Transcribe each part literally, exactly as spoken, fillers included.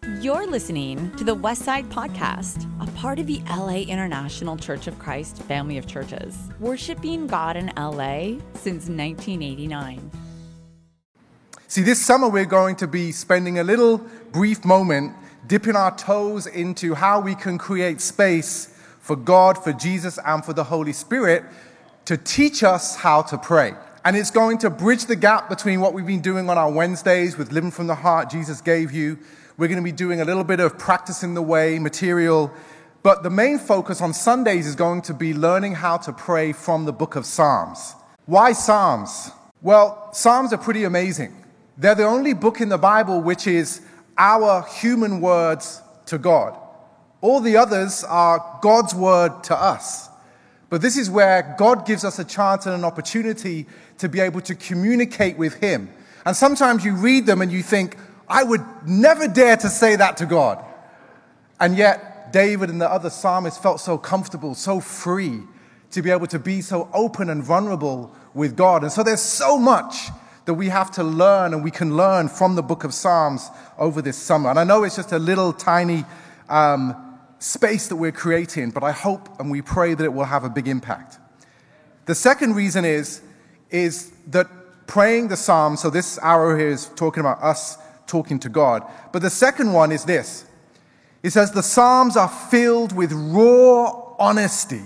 You're listening to the Westside Podcast, a part of the L A International Church of Christ family of churches, worshiping God in L A since nineteen eighty-nine. See, this summer we're going to be spending a little brief moment dipping our toes into how we can create space for God, for Jesus, and for the Holy Spirit to teach us how to pray. And it's going to bridge the gap between what we've been doing on our Wednesdays with Living from the Heart Jesus Gave You. We're going to be doing a little bit of Practicing the Way material. But the main focus on Sundays is going to be learning how to pray from the book of Psalms. Why Psalms? Well, Psalms are pretty amazing. They're the only book in the Bible which is our human words to God. All the others are God's word to us. But this is where God gives us a chance and an opportunity to be able to communicate with Him. And sometimes you read them and you think, I would never dare to say that to God. And yet, David and the other psalmists felt so comfortable, so free to be able to be so open and vulnerable with God. And so there's so much that we have to learn and we can learn from the book of Psalms over this summer. And I know it's just a little tiny um, space that we're creating, but I hope and we pray that it will have a big impact. The second reason is, is that praying the Psalms, so this hour here is talking about us talking to God. But the second one is this. It says the Psalms are filled with raw honesty,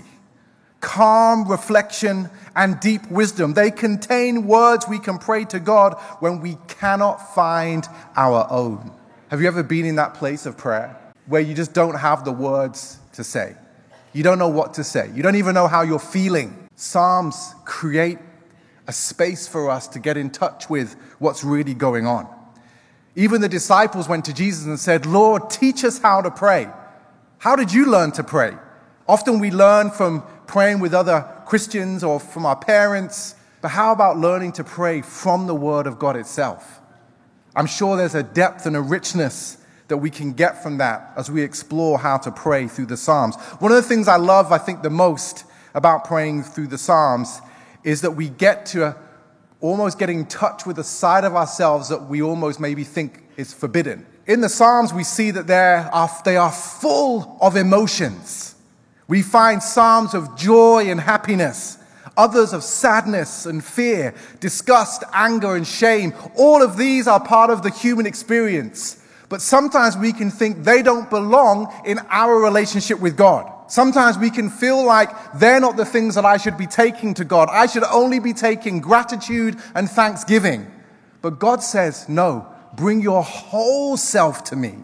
calm reflection, and deep wisdom. They contain words we can pray to God when we cannot find our own. Have you ever been in that place of prayer where you just don't have the words to say? You don't know what to say. You don't even know how you're feeling. Psalms create a space for us to get in touch with what's really going on. Even the disciples went to Jesus and said, Lord, teach us how to pray. How did you learn to pray? Often we learn from praying with other Christians or from our parents, but how about learning to pray from the Word of God itself? I'm sure there's a depth and a richness that we can get from that as we explore how to pray through the Psalms. One of the things I love, I think, the most about praying through the Psalms is that we get to almost get in touch with a side of ourselves that we almost maybe think is forbidden. In the Psalms, we see that they are, they are full of emotions. We find Psalms of joy and happiness, others of sadness and fear, disgust, anger, and shame. All of these are part of the human experience. But sometimes we can think they don't belong in our relationship with God. Sometimes we can feel like they're not the things that I should be taking to God. I should only be taking gratitude and thanksgiving. But God says, no, bring your whole self to me.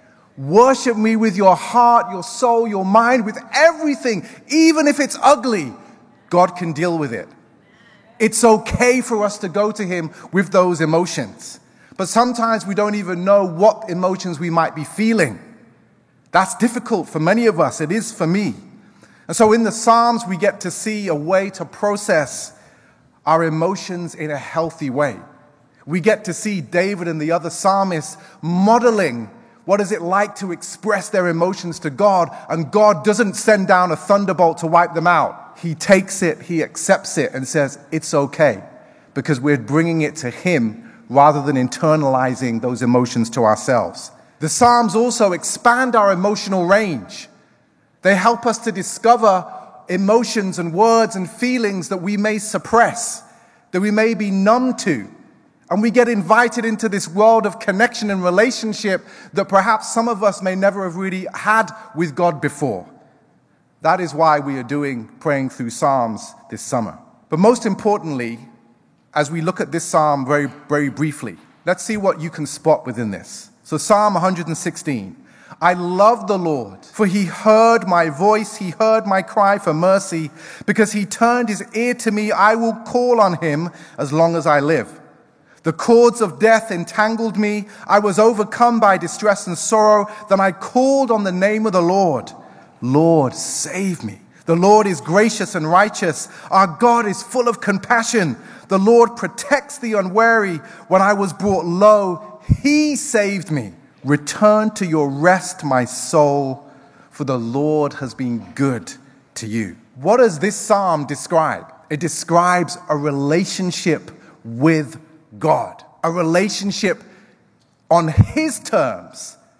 Worship me with your heart, your soul, your mind, with everything. Even if it's ugly, God can deal with it. It's okay for us to go to Him with those emotions. But sometimes we don't even know what emotions we might be feeling. That's difficult for many of us. It is for me. And so in the Psalms, we get to see a way to process our emotions in a healthy way. We get to see David and the other psalmists modeling what is it like to express their emotions to God, and God doesn't send down a thunderbolt to wipe them out. He takes it, He accepts it, and says, it's okay, because we're bringing it to Him rather than internalizing those emotions to ourselves. The Psalms also expand our emotional range. They help us to discover emotions and words and feelings that we may suppress, that we may be numb to. And we get invited into this world of connection and relationship that perhaps some of us may never have really had with God before. That is why we are doing Praying Through Psalms this summer. But most importantly, as we look at this psalm very, very briefly, let's see what you can spot within this. So Psalm one hundred sixteen, I love the Lord, for He heard my voice, He heard my cry for mercy. Because He turned His ear to me, I will call on Him as long as I live. The cords of death entangled me, I was overcome by distress and sorrow. Then I called on the name of the Lord. Lord, save me. The Lord is gracious and righteous. Our God is full of compassion. The Lord protects the unwary. When I was brought low, He saved me. Return to your rest, my soul, for the Lord has been good to you. What does this psalm describe? It describes a relationship with God, a relationship on His terms,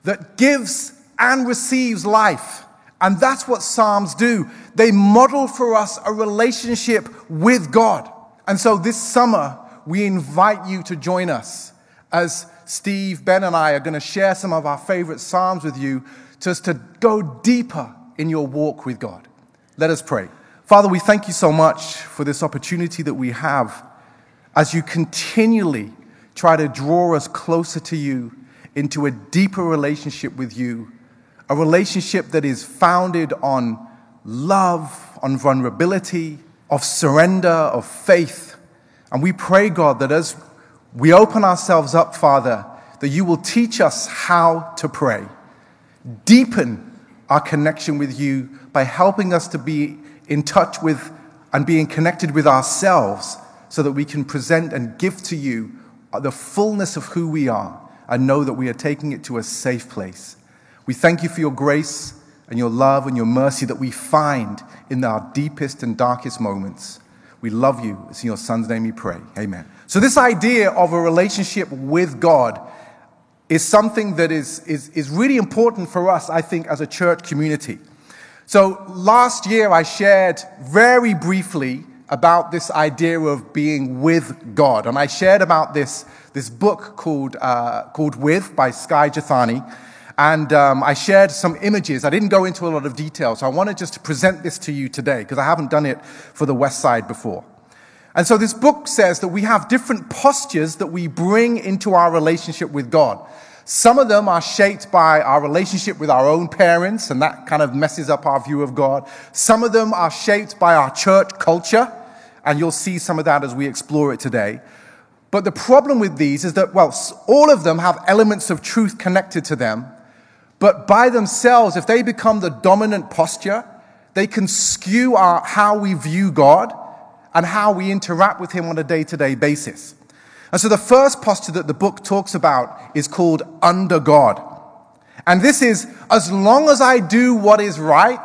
that gives and receives life. And that's what Psalms do. They model for us a relationship with God. And so this summer, we invite you to join us as Steve, Ben, and I are going to share some of our favorite Psalms with you just to go deeper in your walk with God. Let us pray. Father, we thank you so much for this opportunity that we have as you continually try to draw us closer to you into a deeper relationship with you, a relationship that is founded on love, on vulnerability, of surrender, of faith. And we pray, God, that as we open ourselves up, Father, that you will teach us how to pray. Deepen our connection with you by helping us to be in touch with and being connected with ourselves so that we can present and give to you the fullness of who we are and know that we are taking it to a safe place. We thank you for your grace and your love and your mercy that we find in our deepest and darkest moments. We love you. It's in your Son's name we pray. Amen. So this idea of a relationship with God is something that is, is, is really important for us, I think, as a church community. So last year I shared very briefly about this idea of being with God. And I shared about this, this book called, uh, called With by Skye Jethani. And um, I shared some images. I didn't go into a lot of detail, so I wanted just to present this to you today because I haven't done it for the West Side before. And so this book says that we have different postures that we bring into our relationship with God. Some of them are shaped by our relationship with our own parents, and that kind of messes up our view of God. Some of them are shaped by our church culture, and you'll see some of that as we explore it today. But the problem with these is that, well, all of them have elements of truth connected to them, but by themselves, if they become the dominant posture, they can skew our, how we view God and how we interact with him on a day-to-day basis. And so the first posture that the book talks about is called under God. And this is, as long as I do what is right,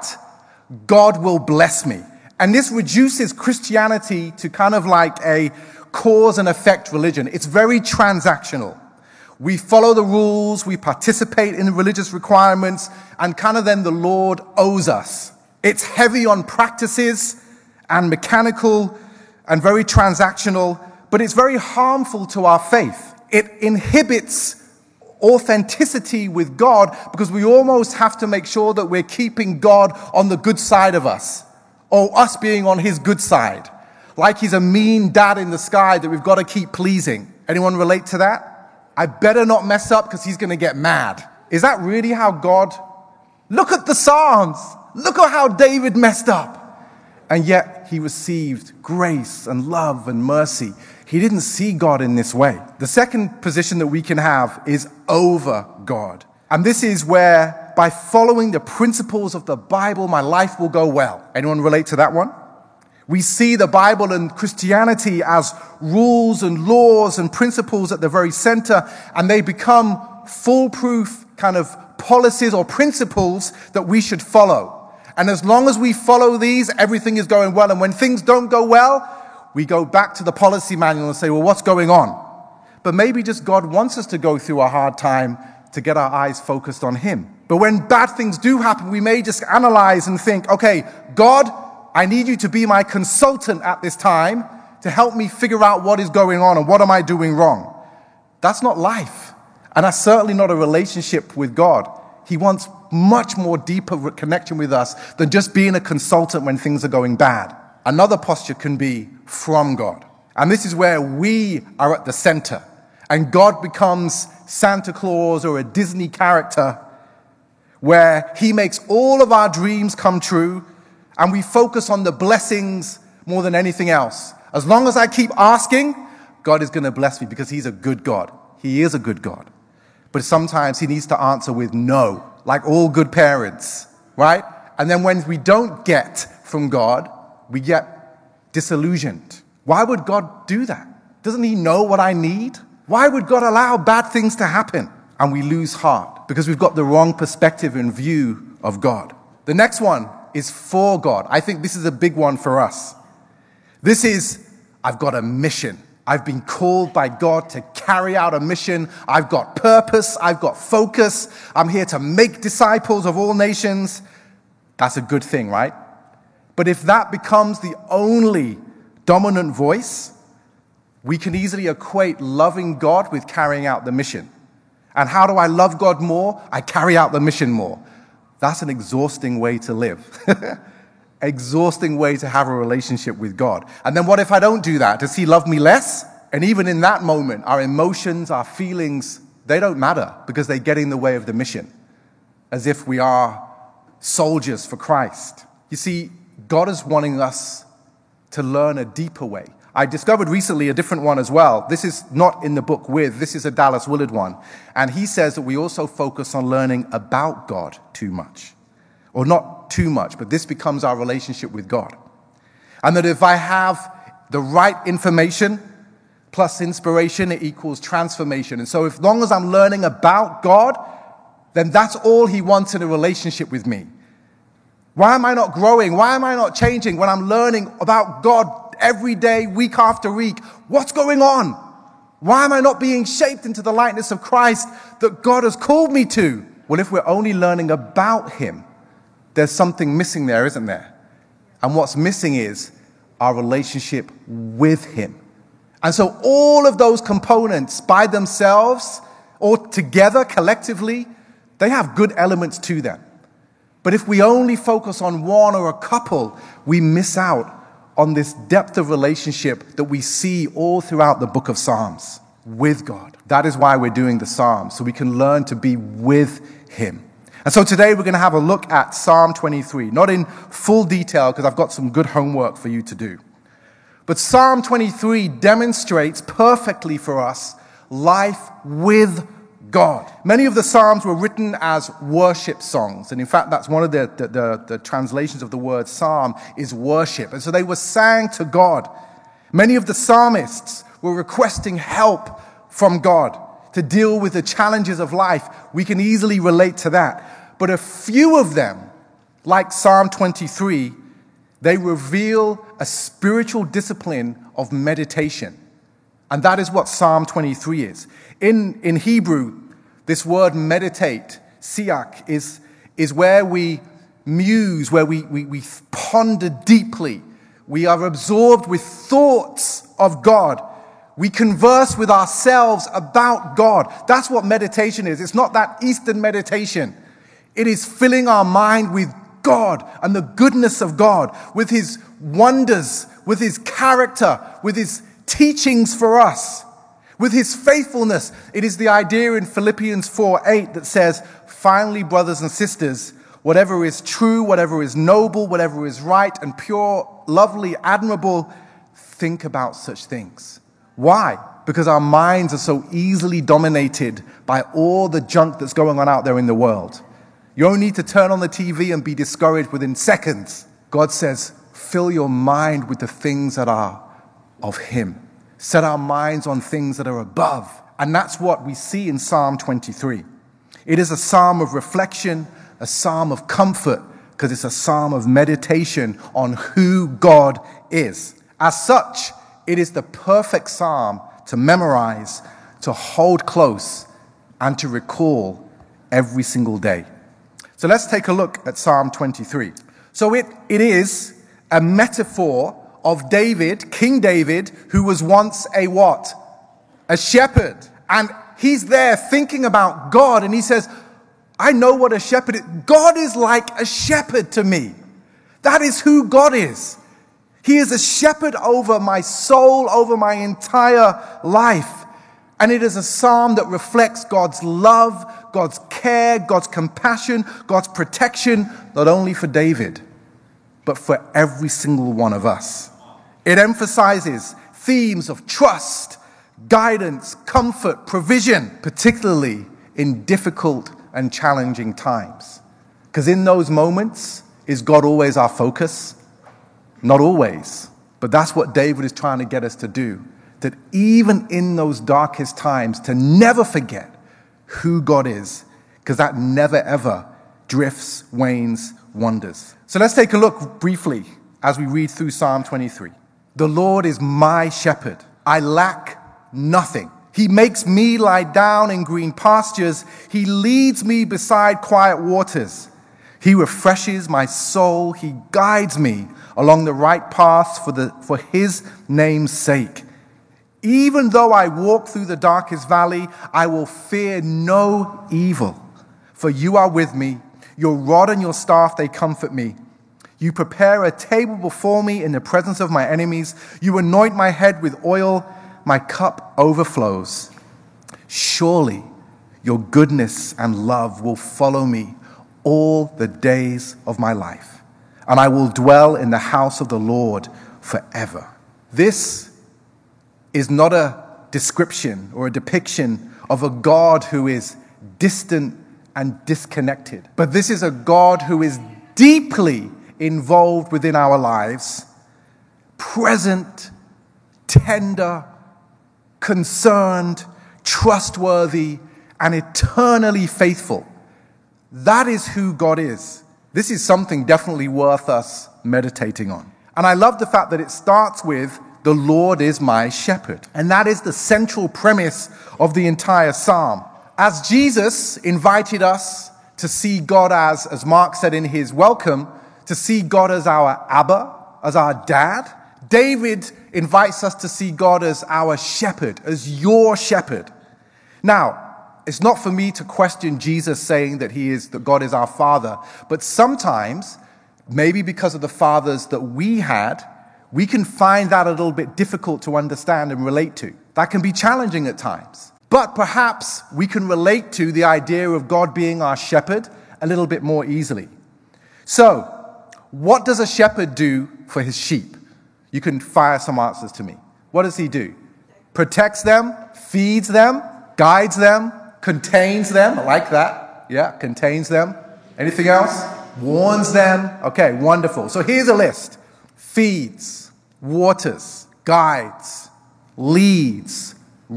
God will bless me. And this reduces Christianity to kind of like a cause and effect religion. It's very transactional. We follow the rules, we participate in the religious requirements, and kind of then the Lord owes us. It's heavy on practices and mechanical and very transactional, but it's very harmful to our faith. It inhibits authenticity with God because we almost have to make sure that we're keeping God on the good side of us, or us being on his good side, like he's a mean dad in the sky that we've got to keep pleasing. Anyone relate to that? I better not mess up because he's going to get mad. Is that really how God... Look at the Psalms. Look at how David messed up. And yet he received grace and love and mercy. He didn't see God in this way. The second position that we can have is over God. And this is where, by following the principles of the Bible, my life will go well. Anyone relate to that one? We see the Bible and Christianity as rules and laws and principles at the very center, and they become foolproof kind of policies or principles that we should follow. And as long as we follow these, everything is going well. And when things don't go well, we go back to the policy manual and say, well, what's going on? But maybe just God wants us to go through a hard time to get our eyes focused on him. But when bad things do happen, we may just analyze and think, okay, God, I need you to be my consultant at this time to help me figure out what is going on and what am I doing wrong. That's not life. And that's certainly not a relationship with God. He wants much more deeper connection with us than just being a consultant when things are going bad. Another posture can be from God. And this is where we are at the center. And God becomes Santa Claus or a Disney character where he makes all of our dreams come true. And we focus on the blessings more than anything else. As long as I keep asking, God is going to bless me because he's a good God. He is a good God. But sometimes he needs to answer with no, like all good parents, right? And then when we don't get from God, we get disillusioned. Why would God do that? Doesn't he know what I need? Why would God allow bad things to happen? And we lose heart because we've got the wrong perspective and view of God. The next one is for God. I think this is a big one for us. This is, I've got a mission. I've been called by God to carry out a mission. I've got purpose. I've got focus. I'm here to make disciples of all nations. That's a good thing, right? But if that becomes the only dominant voice, we can easily equate loving God with carrying out the mission. And how do I love God more? I carry out the mission more. That's an exhausting way to live. Exhausting way to have a relationship with God. And then what if I don't do that? Does he love me less? And even in that moment, our emotions, our feelings, they don't matter because they get in the way of the mission. As if we are soldiers for Christ. You see, God is wanting us to learn a deeper way. I discovered recently a different one as well. This is not in the book with, this is a Dallas Willard one. And he says that we also focus on learning about God too much. Or not too much, but this becomes our relationship with God. And that if I have the right information plus inspiration, it equals transformation. And so as long as I'm learning about God, then that's all he wants in a relationship with me. Why am I not growing? Why am I not changing when I'm learning about God every day, week after week? What's going on? Why am I not being shaped into the likeness of Christ that God has called me to? Well, if we're only learning about him, there's something missing there, isn't there? And what's missing is our relationship with him. And so all of those components by themselves or together collectively, they have good elements to them. But if we only focus on one or a couple, we miss out on this depth of relationship that we see all throughout the book of Psalms with God. That is why we're doing the Psalms, so we can learn to be with him. And so today we're going to have a look at Psalm twenty-three, not in full detail because I've got some good homework for you to do. But Psalm twenty-three demonstrates perfectly for us life with God. Many of the Psalms were written as worship songs. And in fact, that's one of the, the, the, the translations of the word psalm is worship. And so they were sang to God. Many of the psalmists were requesting help from God to deal with the challenges of life. We can easily relate to that. But a few of them, like Psalm twenty-three, they reveal a spiritual discipline of meditation. And that is what Psalm twenty-three is. In, in Hebrew, this word meditate, siach, is, is where we muse, where we, we, we ponder deeply. We are absorbed with thoughts of God. We converse with ourselves about God. That's what meditation is. It's not that Eastern meditation. It is filling our mind with God and the goodness of God, with his wonders, with his character, with his teachings for us, with his faithfulness. It is the idea in Philippians four eight that says, finally, brothers and sisters, whatever is true, whatever is noble, whatever is right and pure, lovely, admirable, think about such things. Why? Because our minds are so easily dominated by all the junk that's going on out there in the world. You only need to turn on the T V and be discouraged within seconds. God says, fill your mind with the things that are of him. Set our minds on things that are above. And that's what we see in Psalm twenty-three. It is a psalm of reflection, a psalm of comfort, because it's a psalm of meditation on who God is. As such, it is the perfect psalm to memorize, to hold close, and to recall every single day. So let's take a look at Psalm twenty-three. So it, it is a metaphor of David, King David, who was once a what? A shepherd. And he's there thinking about God, and he says, I know what a shepherd is. God is like a shepherd to me. That is who God is. He is a shepherd over my soul, over my entire life. And it is a psalm that reflects God's love, God's care, God's compassion, God's protection, not only for David, but for every single one of us. It emphasizes themes of trust, guidance, comfort, provision, particularly in difficult and challenging times. Because in those moments, is God always our focus? Not always. But that's what David is trying to get us to do. That even in those darkest times, to never forget who God is. Because that never ever drifts, wanes, wanders. So let's take a look briefly as we read through Psalm twenty-three. The Lord is my shepherd. I lack nothing. He makes me lie down in green pastures. He leads me beside quiet waters. He refreshes my soul. He guides me along the right paths for the for his name's sake. Even though I walk through the darkest valley, I will fear no evil. For you are with me. Your rod and your staff, they comfort me. You prepare a table before me in the presence of my enemies. You anoint my head with oil. My cup overflows. Surely your goodness and love will follow me all the days of my life, and I will dwell in the house of the Lord forever. This is not a description or a depiction of a God who is distant and disconnected, but this is a God who is deeply involved within our lives, present, tender, concerned, trustworthy, and eternally faithful. That is who God is. This is something definitely worth us meditating on. And I love the fact that it starts with, the Lord is my shepherd. And that is the central premise of the entire psalm. As Jesus invited us to see God as, as Mark said in his welcome, to see God as our Abba, as our dad, David invites us to see God as our shepherd, as your shepherd. Now, it's not for me to question Jesus saying that he is, that God is our father, but sometimes, maybe because of the fathers that we had, we can find that a little bit difficult to understand and relate to. That can be challenging at times. But perhaps we can relate to the idea of God being our shepherd a little bit more easily. So, what does a shepherd do for his sheep? You can fire some answers to me. What does he do? Protects them, feeds them, guides them, contains them. I like that. Yeah, contains them. Anything else? Warns them. Okay, wonderful. So here's a list. Feeds, waters, guides, leads,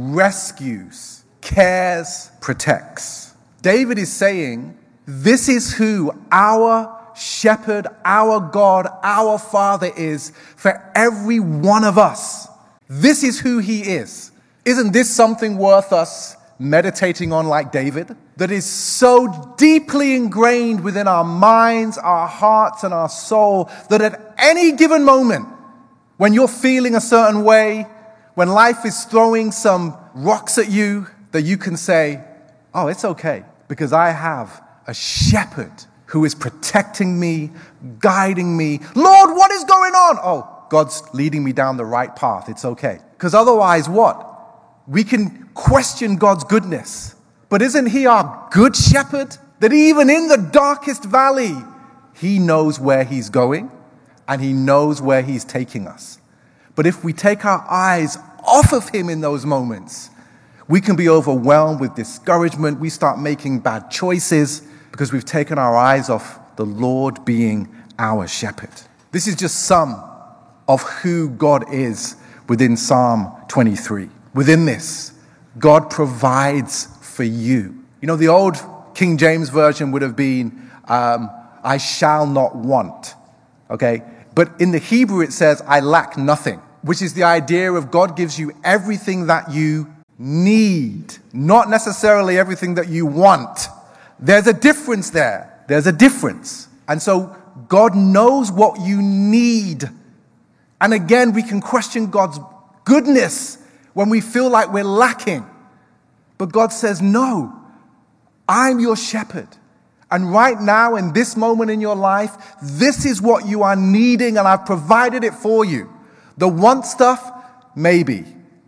rescues, cares, protects. David is saying, this is who our shepherd, our God, our Father is for every one of us. This is who he is. Isn't this something worth us meditating on like David? That is so deeply ingrained within our minds, our hearts, and our soul that at any given moment, when you're feeling a certain way, when life is throwing some rocks at you, that you can say, oh, it's okay, because I have a shepherd who is protecting me, guiding me. Lord, what is going on? Oh, God's leading me down the right path. It's okay. Because otherwise, what? We can question God's goodness. But isn't he our good shepherd? That even in the darkest valley, he knows where he's going and he knows where he's taking us. But if we take our eyes off of him in those moments, we can be overwhelmed with discouragement. We start making bad choices because we've taken our eyes off the Lord being our shepherd. This is just some of who God is within Psalm twenty-three. Within this, God provides for you. You know, the old King James Version would have been, um, I shall not want. Okay? But in the Hebrew it says, I lack nothing, which is the idea of God gives you everything that you need, not necessarily everything that you want. There's a difference there. There's a difference. And so God knows what you need. And again, we can question God's goodness when we feel like we're lacking. But God says, no, I'm your shepherd. And right now, in this moment in your life, this is what you are needing, and I've provided it for you. The want stuff, maybe.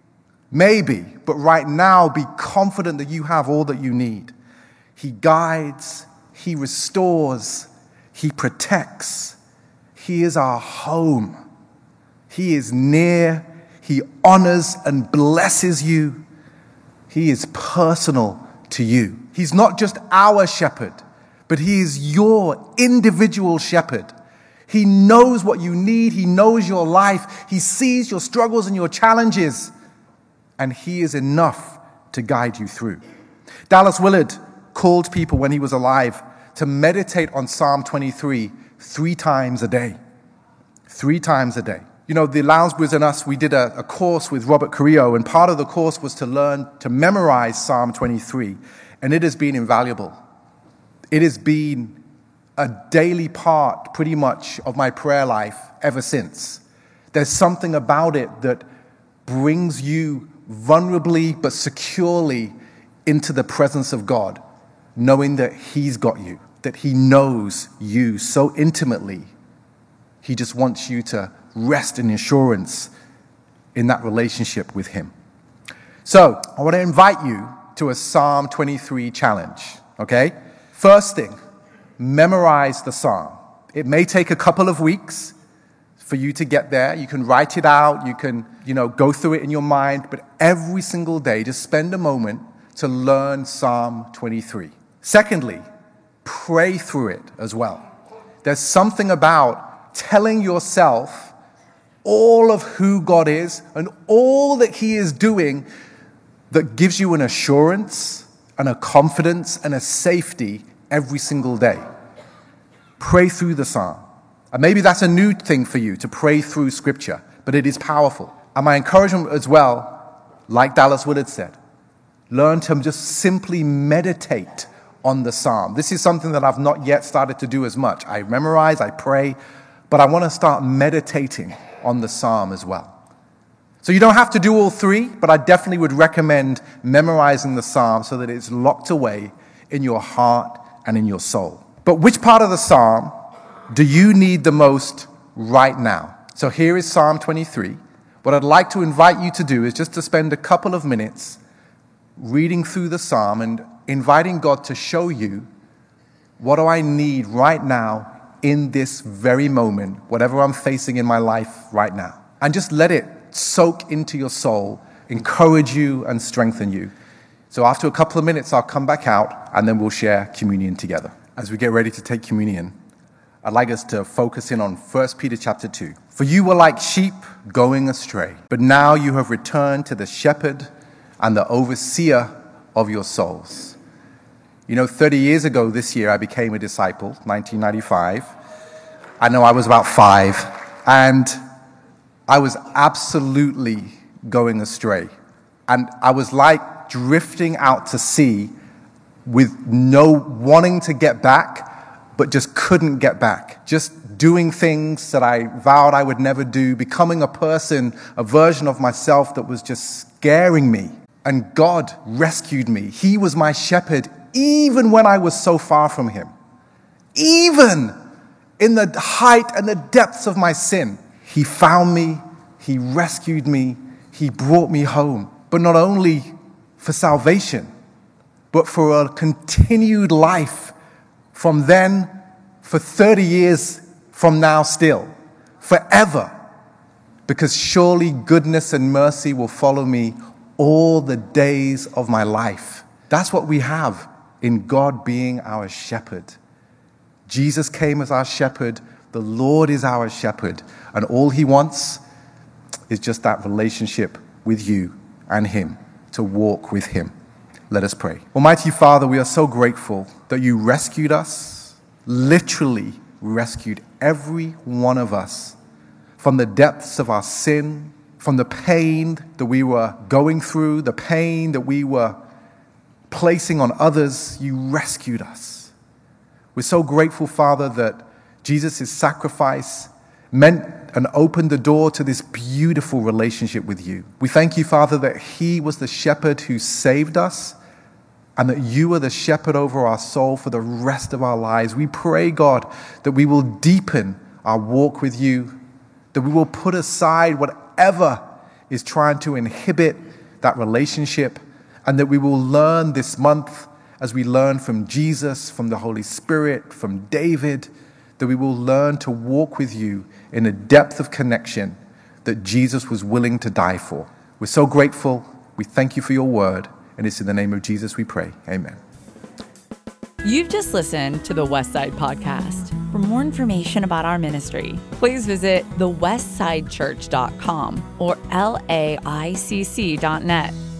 Maybe. But right now, be confident that you have all that you need. He guides, he restores, he protects. He is our home. He is near. He honors and blesses you. He is personal to you. He's not just our shepherd, but he is your individual shepherd. He knows what you need. He knows your life. He sees your struggles and your challenges, and he is enough to guide you through. Dallas Willard called people when he was alive to meditate on Psalm twenty-three three times a day. Three times a day. You You know, the Lounsburys and us, we did a, a course with Robert Carrillo, and part of the course was to learn to memorize Psalm twenty-three, and it has been invaluable. It has been a daily part, pretty much, of my prayer life ever since. There's something about it that brings you vulnerably but securely into the presence of God, knowing that He's got you, that He knows you so intimately. He just wants you to rest in assurance in that relationship with Him. So, I want to invite you to a Psalm twenty-three challenge, okay? First thing, memorize the Psalm. It may take a couple of weeks for you to get there. You can write it out, you can, you know, go through it in your mind, but every single day, just spend a moment to learn Psalm twenty-three. Secondly, pray through it as well. There's something about telling yourself all of who God is and all that He is doing that gives you an assurance and a confidence and a safety every single day. Pray through the Psalm. And maybe that's a new thing for you, to pray through Scripture, but it is powerful. And my encouragement as well, like Dallas Willard said, learn to just simply meditate on the Psalm. This is something that I've not yet started to do as much. I memorize, I pray, but I want to start meditating on the Psalm as well. So you don't have to do all three, but I definitely would recommend memorizing the Psalm so that it's locked away in your heart and in your soul. But which part of the Psalm do you need the most right now? So here is Psalm twenty-three. What I'd like to invite you to do is just to spend a couple of minutes reading through the Psalm and inviting God to show you, what do I need right now in this very moment, whatever I'm facing in my life right now. And just let it soak into your soul, encourage you and strengthen you. So after a couple of minutes, I'll come back out and then we'll share communion together. As we get ready to take communion, I'd like us to focus in on First Peter chapter two. For you were like sheep going astray, but now you have returned to the shepherd and the overseer of your souls. You know, thirty years ago this year, I became a disciple, nineteen ninety-five. I know I was about five, and I was absolutely going astray. And I was like drifting out to sea with no wanting to get back, but just couldn't get back. Just doing things that I vowed I would never do, becoming a person, a version of myself that was just scaring me. And God rescued me. He was my shepherd, even when I was so far from Him. Even in the height and the depths of my sin, He found me, He rescued me, He brought me home. But not only for salvation, but for a continued life from then, for thirty years from now still, forever. Because surely goodness and mercy will follow me all the days of my life. That's what we have in God being our shepherd. Jesus came as our shepherd. The Lord is our shepherd. And all He wants is just that relationship with you and Him, to walk with Him. Let us pray. Almighty Father, we are so grateful that You rescued us, literally rescued every one of us from the depths of our sin, from the pain that we were going through, the pain that we were placing on others. You rescued us. We're so grateful, Father, that Jesus' sacrifice meant and opened the door to this beautiful relationship with You. We thank You, Father, that He was the shepherd who saved us and that You are the shepherd over our soul for the rest of our lives. We pray, God, that we will deepen our walk with You, that we will put aside whatever is trying to inhibit that relationship, and that we will learn this month, as we learn from Jesus, from the Holy Spirit, from David, that we will learn to walk with You in a depth of connection that Jesus was willing to die for. We're so grateful. We thank You for Your word, and it's in the name of Jesus we pray. Amen. You've just listened to the Westside Podcast. For more information about our ministry, please visit the westside church dot com or L A I C C dot net.